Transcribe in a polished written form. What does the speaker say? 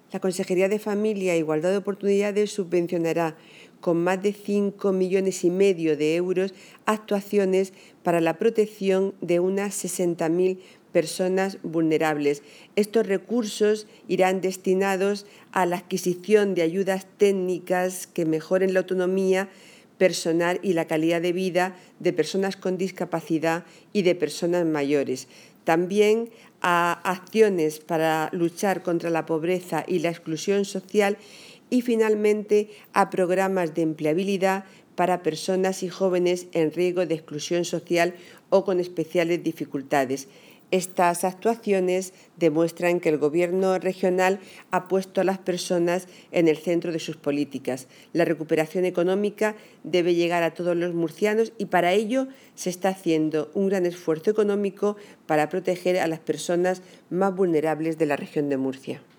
La Consejería de Familia e Igualdad de Oportunidades subvencionará con más de 5,5 millones de euros actuaciones para la protección de unas 60.000 personas vulnerables. Estos recursos irán destinados a la adquisición de ayudas técnicas que mejoren la autonomía personal y la calidad de vida de personas con discapacidad y de personas mayores. También a acciones para luchar contra la pobreza y la exclusión social y, finalmente, a programas de empleabilidad para personas y jóvenes en riesgo de exclusión social o con especiales dificultades. Estas actuaciones demuestran que el Gobierno regional ha puesto a las personas en el centro de sus políticas. La recuperación económica debe llegar a todos los murcianos y para ello se está haciendo un gran esfuerzo económico para proteger a las personas más vulnerables de la región de Murcia.